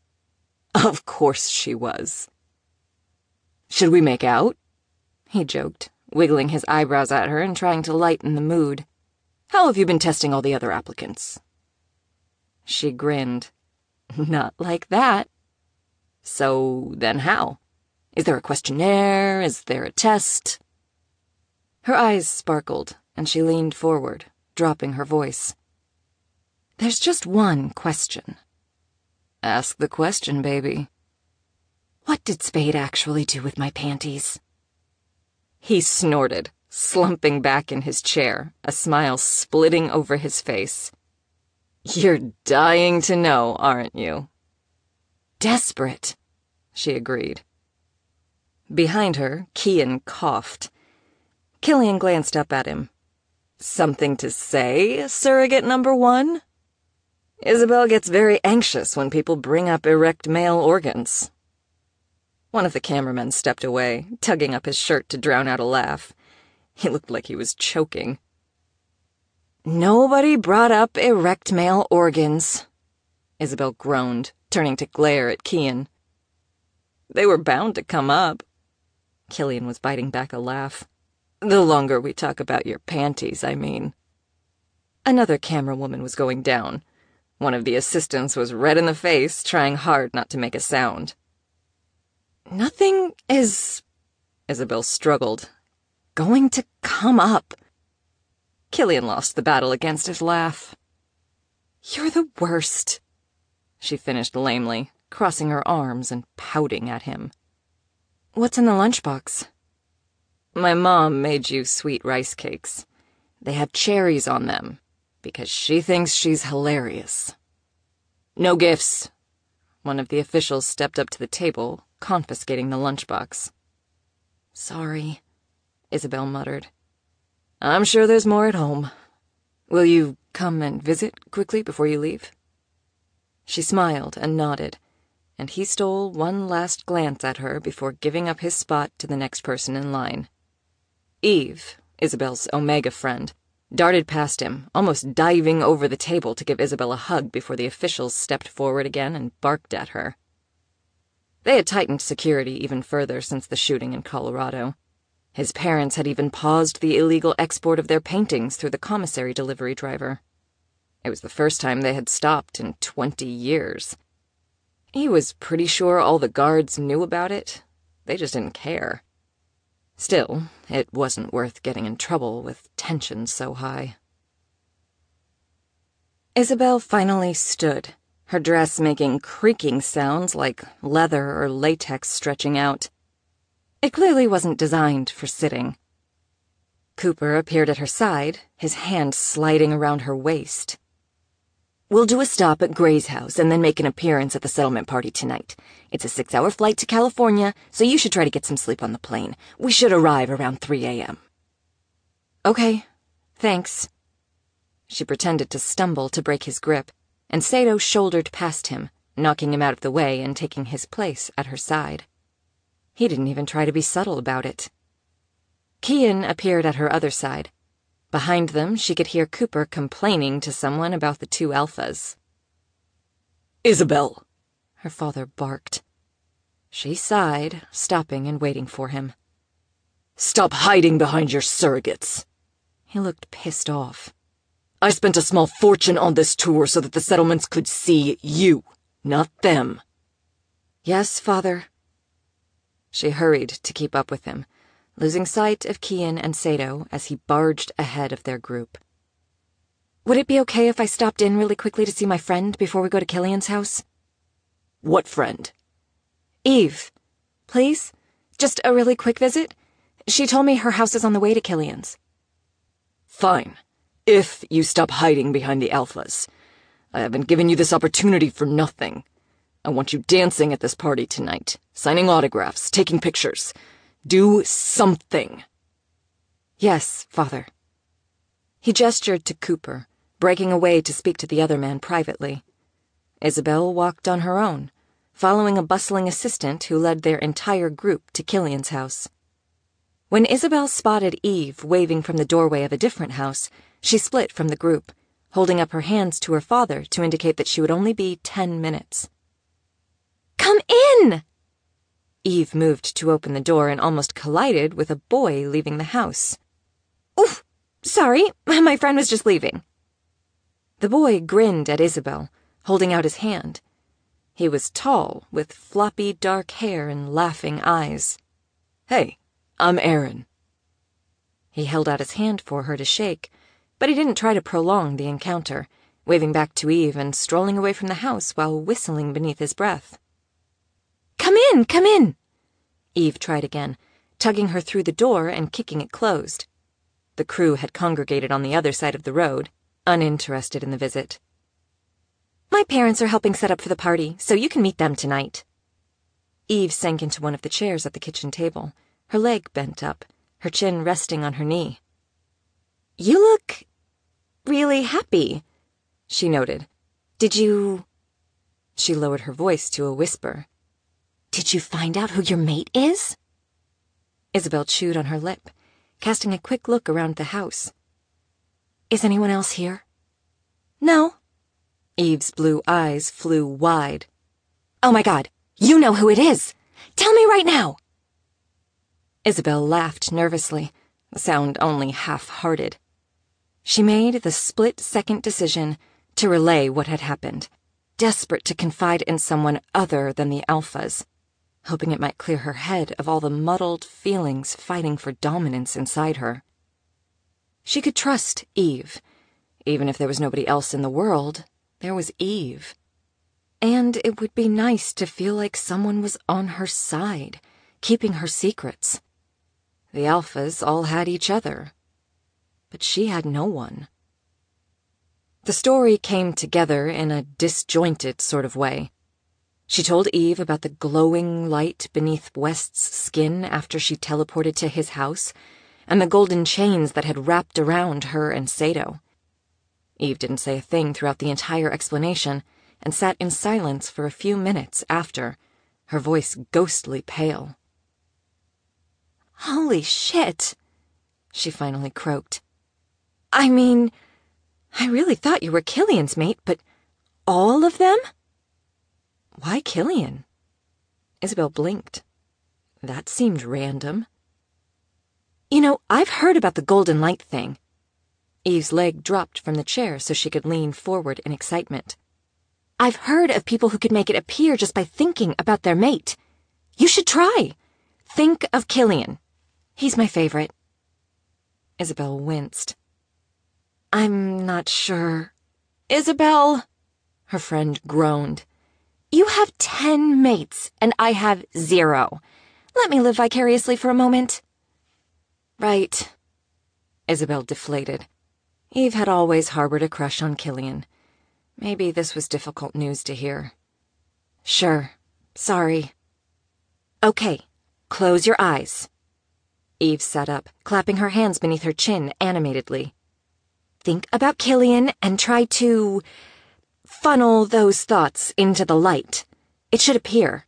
Of course she was. Should we make out? He joked, wiggling his eyebrows at her and trying to lighten the mood. How have you been testing all the other applicants? She grinned. Not like that. So then how? Is there a questionnaire? Is there a test? Her eyes sparkled, and she leaned forward, dropping her voice. There's just one question. Ask the question, baby. What did Spade actually do with my panties? He snorted, slumping back in his chair, a smile splitting over his face. You're dying to know, aren't you? Desperate, she agreed. Behind her, Kian coughed. Killian glanced up at him. Something to say, surrogate number one? Isabel gets very anxious when people bring up erect male organs. One of the cameramen stepped away, tugging up his shirt to drown out a laugh. He looked like he was choking. Nobody brought up erect male organs, Isabel groaned, turning to glare at Kian. They were bound to come up. Killian was biting back a laugh. The longer we talk about your panties, I mean. Another camerawoman was going down. One of the assistants was red in the face, trying hard not to make a sound. Nothing is, Isabel struggled, going to come up. Killian lost the battle against his laugh. You're the worst, she finished lamely, crossing her arms and pouting at him. What's in the lunchbox? My mom made you sweet rice cakes. They have cherries on them, because she thinks she's hilarious. No gifts. One of the officials stepped up to the table, confiscating the lunchbox. Sorry, Isabel muttered. I'm sure there's more at home. Will you come and visit quickly before you leave? She smiled and nodded, and he stole one last glance at her before giving up his spot to the next person in line. Eve, Isabel's Omega friend, darted past him, almost diving over the table to give Isabel a hug before the officials stepped forward again and barked at her. They had tightened security even further since the shooting in Colorado. His parents had even paused the illegal export of their paintings through the commissary delivery driver. It was the first time they had stopped in twenty years. He was pretty sure all the guards knew about it. They just didn't care. Still, it wasn't worth getting in trouble with tension so high. Isabel finally stood, her dress making creaking sounds like leather or latex stretching out. It clearly wasn't designed for sitting. Cooper appeared at her side, his hand sliding around her waist. We'll do a stop at Gray's house and then make an appearance at the settlement party tonight. It's a six-hour flight to California, so you should try to get some sleep on the plane. We should arrive around three a.m. Okay, thanks. She pretended to stumble to break his grip, and Sato shouldered past him, knocking him out of the way and taking his place at her side. He didn't even try to be subtle about it. Kian appeared at her other side. Behind them, she could hear Cooper complaining to someone about the two alphas. Isabel, her father barked. She sighed, stopping and waiting for him. Stop hiding behind your surrogates. He looked pissed off. I spent a small fortune on this tour so that the settlements could see you, not them. Yes, father. She hurried to keep up with him, losing sight of Kian and Sato as he barged ahead of their group. Would it be okay if I stopped in really quickly to see my friend before we go to Killian's house? What friend? Eve. Please? Just a really quick visit? She told me her house is on the way to Killian's. Fine. If you stop hiding behind the alphas. I haven't given you this opportunity for nothing. I want you dancing at this party tonight, signing autographs, taking pictures. Do something. Yes, father. He gestured to Cooper, breaking away to speak to the other man privately. Isabel walked on her own, following a bustling assistant who led their entire group to Killian's house. When Isabel spotted Eve waving from the doorway of a different house, she split from the group, holding up her hands to her father to indicate that she would only be ten minutes. "Come in!" Eve moved to open the door and almost collided with a boy leaving the house. "Oof, sorry, my friend was just leaving." The boy grinned at Isabel, holding out his hand. He was tall, with floppy dark hair and laughing eyes. "Hey, I'm Aaron." He held out his hand for her to shake, but he didn't try to prolong the encounter, waving back to Eve and strolling away from the house while whistling beneath his breath. "Come in, come in!" Eve tried again, tugging her through the door and kicking it closed. The crew had congregated on the other side of the road, uninterested in the visit. "My parents are helping set up for the party, so you can meet them tonight." Eve sank into one of the chairs at the kitchen table, her leg bent up, her chin resting on her knee. "You look really happy," she noted. "Did you—" She lowered her voice to a whisper. "Did you find out who your mate is?" Isabel chewed on her lip, casting a quick look around the house. "Is anyone else here?" "No." Eve's blue eyes flew wide. "Oh my God, you know who it is! Tell me right now!" Isabel laughed nervously, the sound only half-hearted. She made the split-second decision to relay what had happened, desperate to confide in someone other than the Alphas, hoping it might clear her head of all the muddled feelings fighting for dominance inside her. She could trust Eve. Even if there was nobody else in the world, there was Eve. And it would be nice to feel like someone was on her side, keeping her secrets. The Alphas all had each other, but she had no one. The story came together in a disjointed sort of way. She told Eve about the glowing light beneath West's skin after she teleported to his house, and the golden chains that had wrapped around her and Sato. Eve didn't say a thing throughout the entire explanation, and sat in silence for a few minutes after, her voice ghostly pale. "Holy shit," she finally croaked. "I mean, I really thought you were Killian's mate, but all of them?" "Why Killian?" Isabel blinked. That seemed random. "You know, I've heard about the golden light thing." Eve's leg dropped from the chair so she could lean forward in excitement. "I've heard of people who could make it appear just by thinking about their mate. You should try. Think of Killian. He's my favorite." Isabel winced. "I'm not sure." "Isabel," her friend groaned. "You have ten mates, and I have zero. Let me live vicariously for a moment." "Right." Isabel deflated. Eve had always harbored a crush on Killian. Maybe this was difficult news to hear. "Sure. Sorry." "Okay, close your eyes." Eve sat up, clapping her hands beneath her chin animatedly. "Think about Killian and try to funnel those thoughts into the light. It should appear."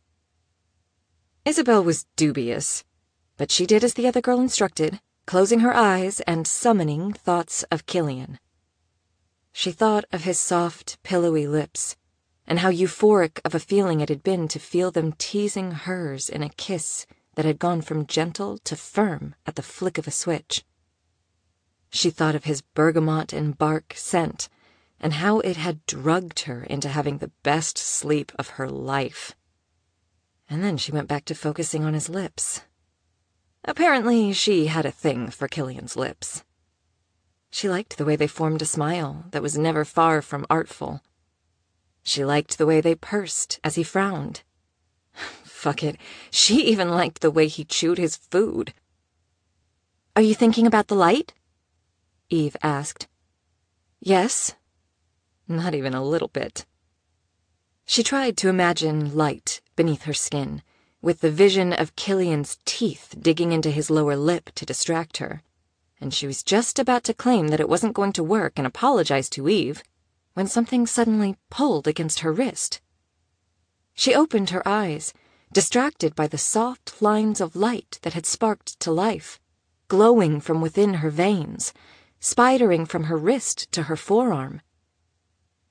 Isabel was dubious, but she did as the other girl instructed, closing her eyes and summoning thoughts of Killian. She thought of his soft, pillowy lips, and how euphoric of a feeling it had been to feel them teasing hers in a kiss that had gone from gentle to firm at the flick of a switch. She thought of his bergamot and bark scent, and how it had drugged her into having the best sleep of her life. And then she went back to focusing on his lips. Apparently, she had a thing for Killian's lips. She liked the way they formed a smile that was never far from artful. She liked the way they pursed as he frowned. Fuck it, she even liked the way he chewed his food. "Are you thinking about the light?" Eve asked. "Yes." Not even a little bit. She tried to imagine light beneath her skin, with the vision of Killian's teeth digging into his lower lip to distract her, and she was just about to claim that it wasn't going to work and apologize to Eve when something suddenly pulled against her wrist. She opened her eyes, distracted by the soft lines of light that had sparked to life, glowing from within her veins, spidering from her wrist to her forearm,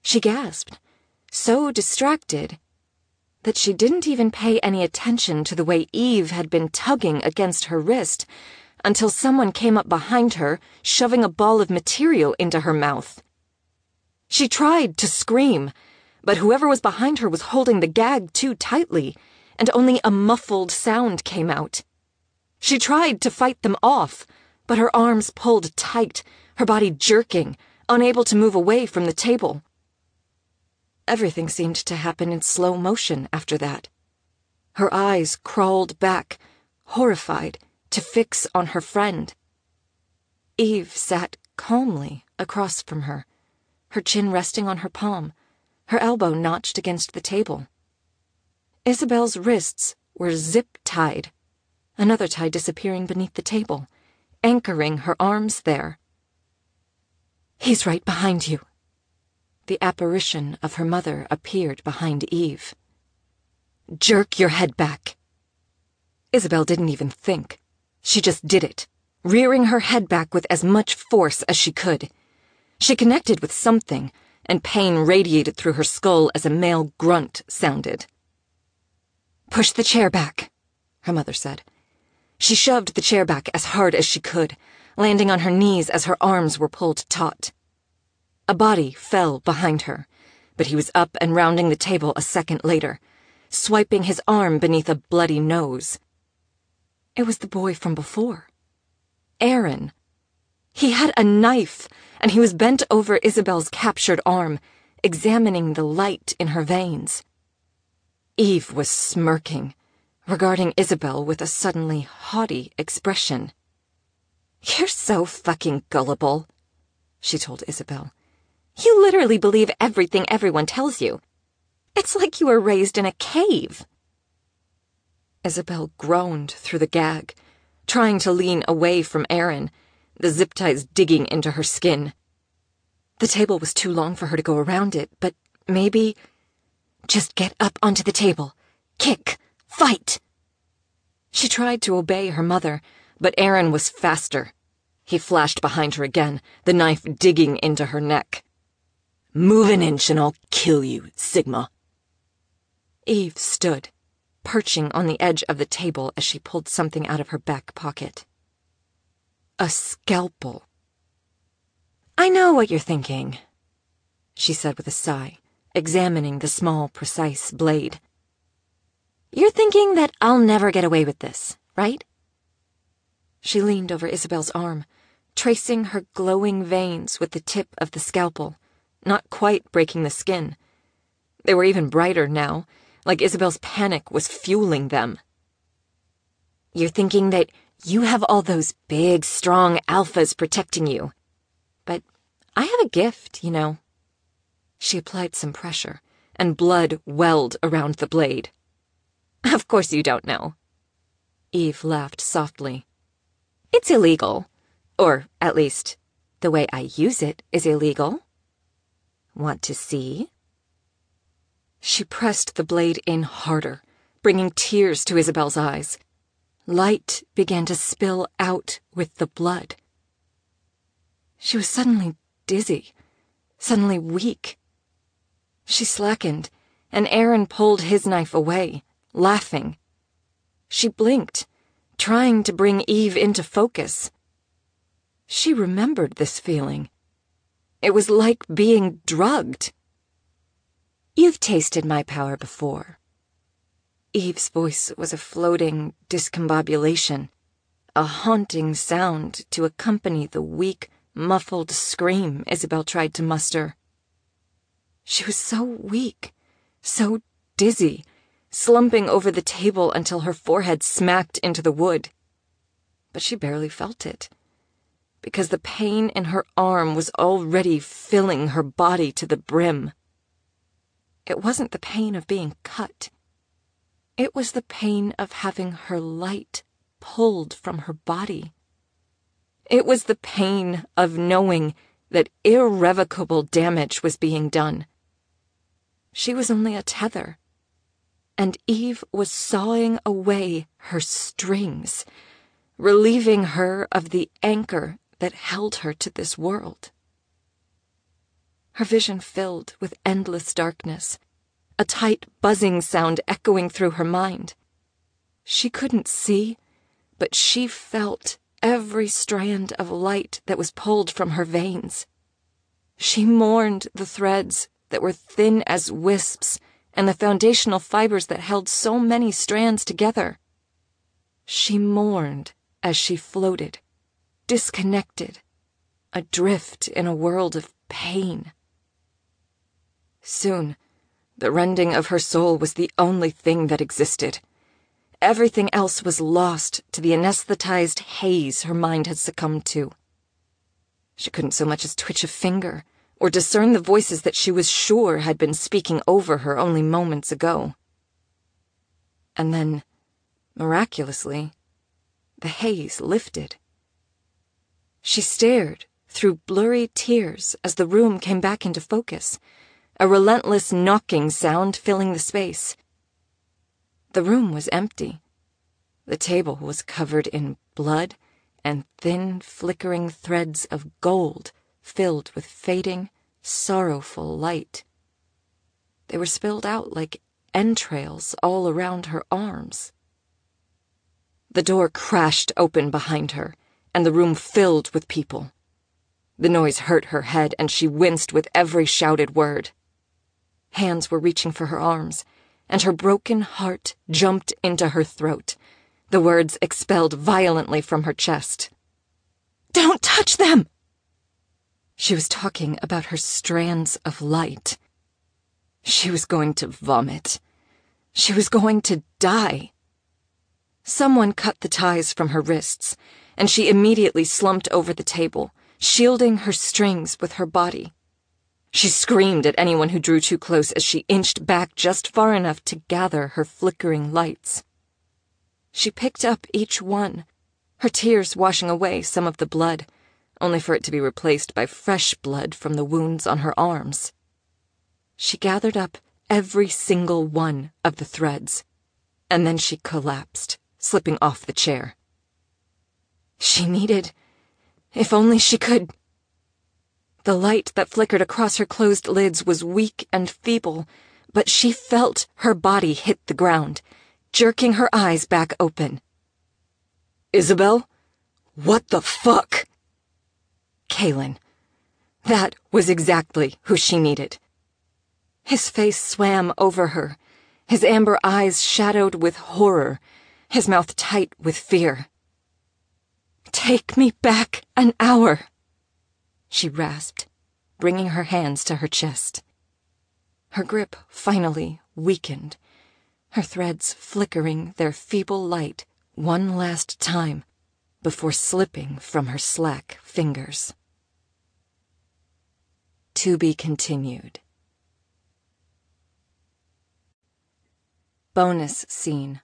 She gasped, so distracted that she didn't even pay any attention to the way Eve had been tugging against her wrist until someone came up behind her, shoving a ball of material into her mouth. She tried to scream, but whoever was behind her was holding the gag too tightly, and only a muffled sound came out. She tried to fight them off, but her arms pulled tight, her body jerking, unable to move away from the table. Everything seemed to happen in slow motion after that. Her eyes crawled back, horrified, to fix on her friend. Eve sat calmly across from her, her chin resting on her palm, her elbow notched against the table. Isabel's wrists were zip-tied, another tie disappearing beneath the table, anchoring her arms there. "He's right behind you." The apparition of her mother appeared behind Eve. "Jerk your head back." Isabel didn't even think. She just did it, rearing her head back with as much force as she could. She connected with something, and pain radiated through her skull as a male grunt sounded. "Push the chair back," her mother said. She shoved the chair back as hard as she could, landing on her knees as her arms were pulled taut. A body fell behind her, but he was up and rounding the table a second later, swiping his arm beneath a bloody nose. It was the boy from before. Aaron. He had a knife, and he was bent over Isabel's captured arm, examining the light in her veins. Eve was smirking, regarding Isabel with a suddenly haughty expression. "You're so fucking gullible," she told Isabel. "You literally believe everything everyone tells you. It's like you were raised in a cave." Isabel groaned through the gag, trying to lean away from Aaron, the zip ties digging into her skin. The table was too long for her to go around it, but maybe... Just get up onto the table. Kick. Fight. She tried to obey her mother, but Aaron was faster. He flashed behind her again, the knife digging into her neck. "Move an inch and I'll kill you, Sigma." Eve stood, perching on the edge of the table as she pulled something out of her back pocket. A scalpel. "I know what you're thinking," she said with a sigh, examining the small, precise blade. "You're thinking that I'll never get away with this, right?" She leaned over Isabel's arm, tracing her glowing veins with the tip of the scalpel, not quite breaking the skin. They were even brighter now, like Isabel's panic was fueling them. "You're thinking that you have all those big, strong alphas protecting you. But I have a gift, you know." She applied some pressure, and blood welled around the blade. "Of course you don't know." Eve laughed softly. "It's illegal. Or, at least, the way I use it is illegal. Want to see?" She pressed the blade in harder, bringing tears to Isabel's eyes. Light began to spill out with the blood. She was suddenly dizzy, suddenly weak. She slackened, and Aaron pulled his knife away, laughing. She blinked, trying to bring Eve into focus. She remembered this feeling. It was like being drugged. "You've tasted my power before." Eve's voice was a floating discombobulation, a haunting sound to accompany the weak, muffled scream Isabel tried to muster. She was so weak, so dizzy, slumping over the table until her forehead smacked into the wood. But she barely felt it, because the pain in her arm was already filling her body to the brim. It wasn't the pain of being cut. It was the pain of having her light pulled from her body. It was the pain of knowing that irrevocable damage was being done. She was only a tether, and Eve was sawing away her strings, relieving her of the anchor that held her to this world. her vision filled with endless darkness, a tight buzzing sound echoing through her mind. She couldn't see, but she felt every strand of light that was pulled from her veins. She mourned the threads that were thin as wisps and the foundational fibers that held so many strands together. She mourned as she floated, disconnected, adrift in a world of pain. Soon, the rending of her soul was the only thing that existed. Everything else was lost to the anesthetized haze her mind had succumbed to. She couldn't so much as twitch a finger or discern the voices that she was sure had been speaking over her only moments ago. And then, miraculously, the haze lifted. She stared through blurry tears as the room came back into focus, a relentless knocking sound filling the space. The room was empty. The table was covered in blood and thin, flickering threads of gold filled with fading, sorrowful light. They were spilled out like entrails all around her arms. The door crashed open behind her, and the room filled with people. The noise hurt her head, and she winced with every shouted word. Hands were reaching for her arms, and her broken heart jumped into her throat, the words expelled violently from her chest. "Don't touch them!" She was talking about her strands of light. She was going to vomit. She was going to die. Someone cut the ties from her wrists, and she immediately slumped over the table, shielding her strings with her body. She screamed at anyone who drew too close as she inched back just far enough to gather her flickering lights. She picked up each one, her tears washing away some of the blood, only for it to be replaced by fresh blood from the wounds on her arms. She gathered up every single one of the threads, and then she collapsed, slipping off the chair. She needed, if only she could... The light that flickered across her closed lids was weak and feeble, but she felt her body hit the ground, jerking her eyes back open. "Isabel? What the fuck?" Kalen. That was exactly who she needed. His face swam over her, his amber eyes shadowed with horror, his mouth tight with fear. "Take me back an hour," she rasped, bringing her hands to her chest. Her grip finally weakened, her threads flickering their feeble light one last time before slipping from her slack fingers. To be continued. Bonus scene.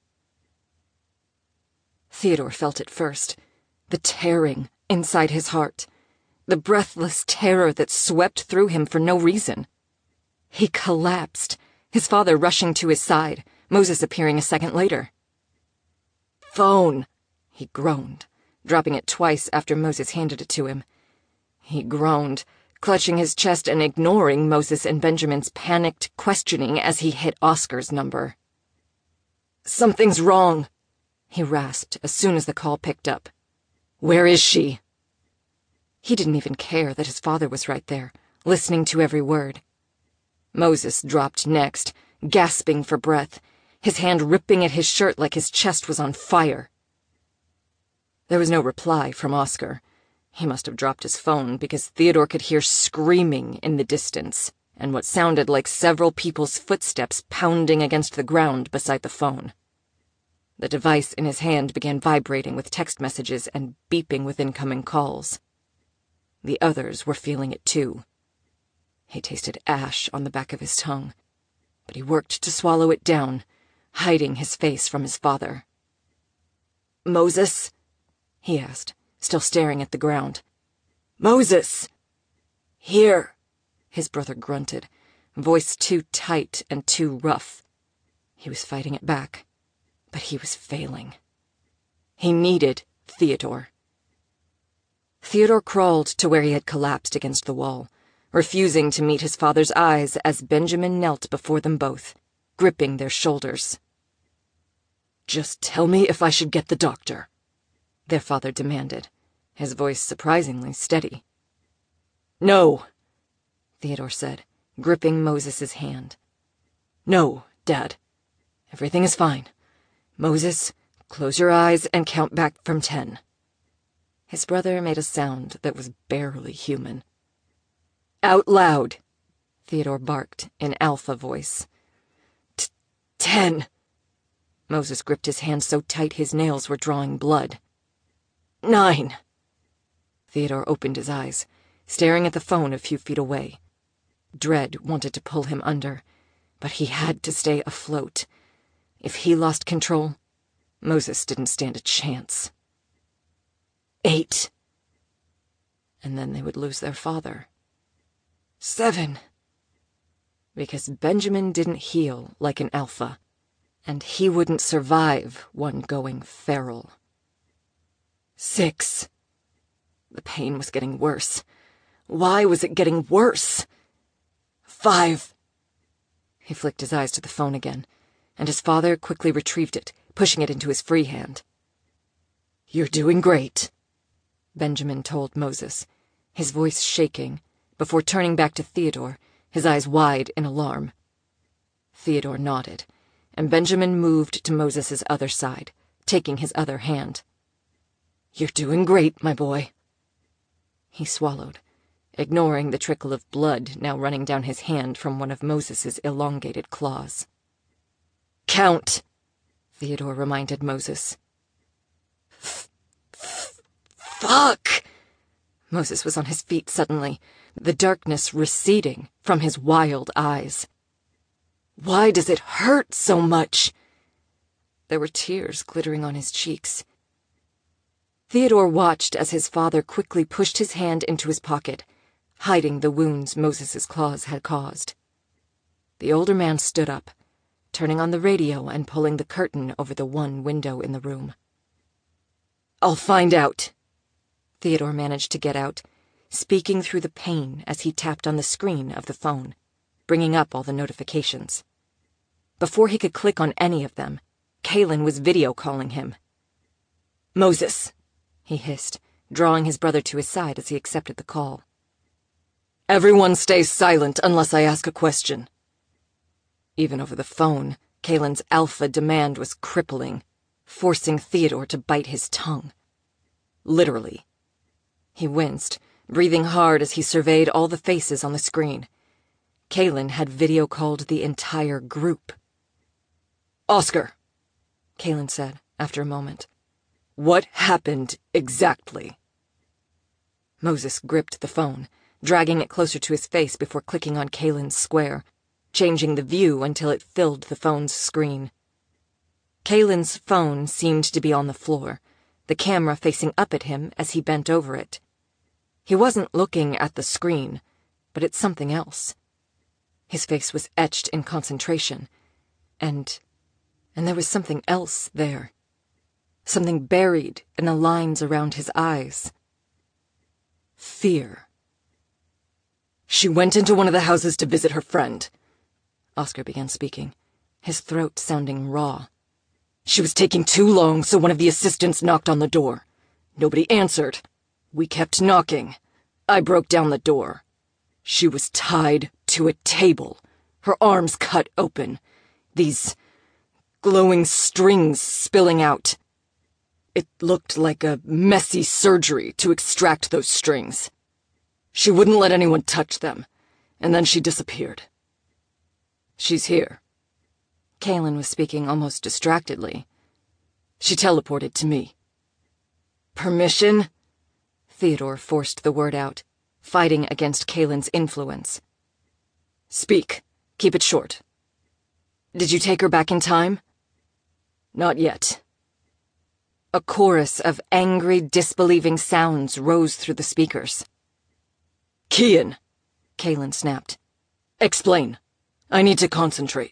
Theodore felt it first, the tearing inside his heart, the breathless terror that swept through him for no reason. He collapsed, his father rushing to his side, Moses appearing a second later. "Phone," he groaned, dropping it twice after Moses handed it to him. He groaned, clutching his chest and ignoring Moses and Benjamin's panicked questioning as he hit Oscar's number. "Something's wrong," he rasped as soon as the call picked up. "Where is she?" He didn't even care that his father was right there, listening to every word. Moses dropped next, gasping for breath, his hand ripping at his shirt like his chest was on fire. There was no reply from Oscar. He must have dropped his phone because Theodore could hear screaming in the distance and what sounded like several people's footsteps pounding against the ground beside the phone. The device in his hand began vibrating with text messages and beeping with incoming calls. The others were feeling it too. He tasted ash on the back of his tongue, but he worked to swallow it down, hiding his face from his father. "Moses?" he asked, still staring at the ground. "Moses!" "Here," his brother grunted, voice too tight and too rough. He was fighting it back, but he was failing. He needed Theodore. Theodore crawled to where he had collapsed against the wall, refusing to meet his father's eyes as Benjamin knelt before them both, gripping their shoulders. "Just tell me if I should get the doctor," their father demanded, his voice surprisingly steady. "No," Theodore said, gripping Moses's hand. "No, Dad. Everything is fine. Moses, close your eyes and count back from ten." His brother made a sound that was barely human. "Out loud," Theodore barked in alpha voice. Ten. Moses gripped his hand so tight his nails were drawing blood. Nine. Theodore opened his eyes, staring at the phone a few feet away. Dread wanted to pull him under, but he had to stay afloat. If he lost control, Moses didn't stand a chance. Eight. And then they would lose their father. Seven. Because Benjamin didn't heal like an alpha, and he wouldn't survive one going feral. Six. The pain was getting worse. Why was it getting worse? Five. He flicked his eyes to the phone again, and his father quickly retrieved it, pushing it into his free hand. "You're doing great," Benjamin told Moses, his voice shaking, before turning back to Theodore, his eyes wide in alarm. Theodore nodded, and Benjamin moved to Moses's other side, taking his other hand. "You're doing great, my boy." He swallowed, ignoring the trickle of blood now running down his hand from one of Moses's elongated claws. "Count," Theodore reminded Moses. Fuck! Moses was on his feet suddenly, the darkness receding from his wild eyes. Why does it hurt so much? There were tears glittering on his cheeks. Theodore watched as his father quickly pushed his hand into his pocket, hiding the wounds Moses's claws had caused. The older man stood up, turning on the radio and pulling the curtain over the one window in the room. "I'll find out," Theodore managed to get out, speaking through the pain as he tapped on the screen of the phone, bringing up all the notifications. Before he could click on any of them, Kalen was video calling him. "Moses," he hissed, drawing his brother to his side as he accepted the call. "Everyone stays silent unless I ask a question." Even over the phone, Kalen's alpha demand was crippling, forcing Theodore to bite his tongue. Literally. He winced, breathing hard as he surveyed all the faces on the screen. Kalen had video-called the entire group. "Oscar," Kalen said, after a moment. "What happened exactly?" Moses gripped the phone, dragging it closer to his face before clicking on Kalen's square, changing the view until it filled the phone's screen. Kalen's phone seemed to be on the floor, the camera facing up at him as he bent over it. He wasn't looking at the screen, but at something else. His face was etched in concentration, and... and there was something else there. Something buried in the lines around his eyes. Fear. "She went into one of the houses to visit her friend," Oscar began speaking, his throat sounding raw. "She was taking too long, so one of the assistants knocked on the door. Nobody answered. We kept knocking. I broke down the door. She was tied to a table, her arms cut open, these glowing strings spilling out. It looked like a messy surgery to extract those strings. She wouldn't let anyone touch them, and then she disappeared. She's here." Kalen was speaking almost distractedly. "She teleported to me." "Permission?" Theodore forced the word out, fighting against Kalen's influence. "Speak. Keep it short." "Did you take her back in time?" "Not yet." A chorus of angry, disbelieving sounds rose through the speakers. "Kian," Kalen snapped. "Explain. I need to concentrate."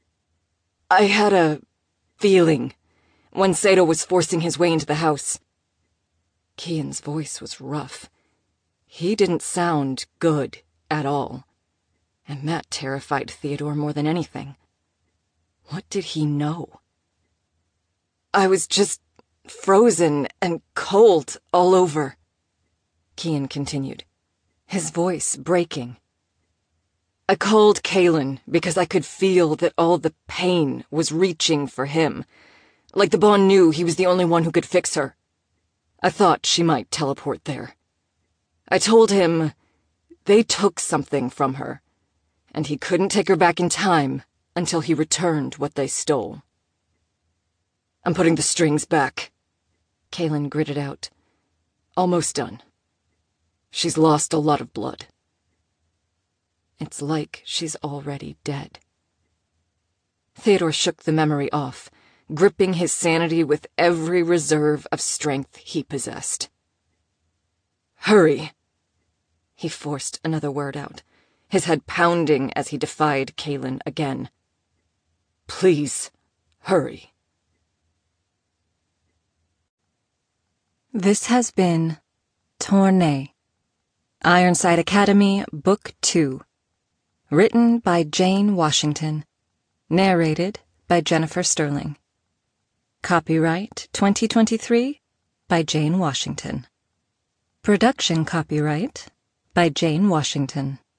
"I had a feeling when Sato was forcing his way into the house." Kian's voice was rough. He didn't sound good at all. And that terrified Theodore more than anything. What did he know? I was just frozen and cold all over, Kian continued, his voice breaking. I called Kaylin because I could feel that all the pain was reaching for him, like the Bond knew he was the only one who could fix her. I thought she might teleport there. I told him they took something from her, and he couldn't take her back in time until he returned what they stole. I'm putting the strings back, Kaylin gritted out. Almost done. She's lost a lot of blood. It's like she's already dead. Theodore shook the memory off, gripping his sanity with every reserve of strength he possessed. Hurry! He forced another word out, his head pounding as he defied Kaylin again. Please, hurry. This has been Tournée, Ironside Academy, Book two. Written by Jane Washington. Narrated by Jennifer Sterling. Copyright twenty twenty-three by Jane Washington. Production copyright by Jane Washington.